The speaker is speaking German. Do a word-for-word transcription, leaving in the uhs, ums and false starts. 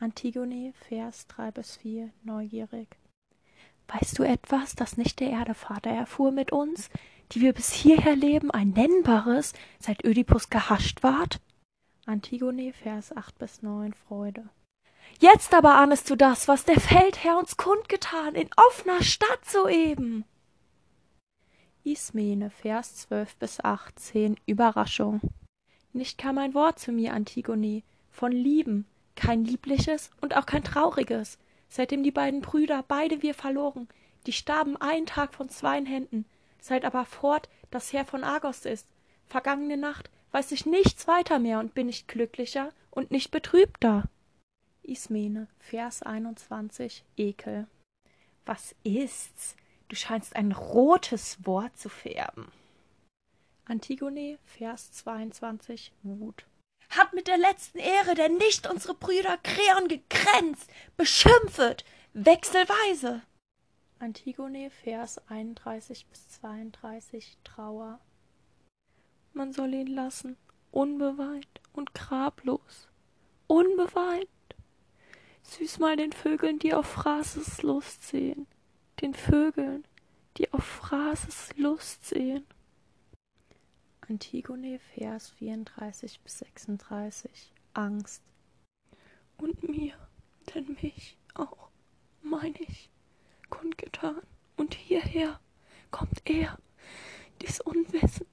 Antigone, Vers drei bis vier, neugierig. Weißt du etwas, das nicht der Erdevater erfuhr mit uns, die wir bis hierher leben, ein nennbares, seit Ödipus gehascht ward? Antigone, Vers acht bis neun, Freude. Jetzt aber ahnest du das, was der Feldherr uns kundgetan, in offener Stadt soeben. Ismene, Vers zwölf bis achtzehn, Überraschung. Nicht kam ein Wort zu mir, Antigone, von Lieben, kein liebliches und auch kein trauriges, seitdem die beiden Brüder, beide wir verloren, die starben einen Tag von zweien Händen, seit aber fort das Heer von Argos ist. Vergangene Nacht weiß ich nichts weiter mehr und bin nicht glücklicher und nicht betrübter. Ismene, Vers einundzwanzig, Ekel. Was ist's? Du scheinst ein rotes Wort zu färben. Antigone, Vers zweiundzwanzig, Wut. Hat mit der letzten Ehre denn nicht unsere Brüder Kreon gekränzt, beschimpfet, wechselweise? Antigone, Vers einunddreißig bis zweiunddreißig, Trauer. Man soll ihn lassen, unbeweint und grablos, unbeweint. Süß mal den Vögeln, die auf Phrases Lust sehen, den Vögeln, die auf Phrases Lust sehen. Antigone, Vers vierunddreißig bis sechsunddreißig, Angst. Und mir, denn mich auch, mein ich, kundgetan, und hierher kommt er, dies Unwissen,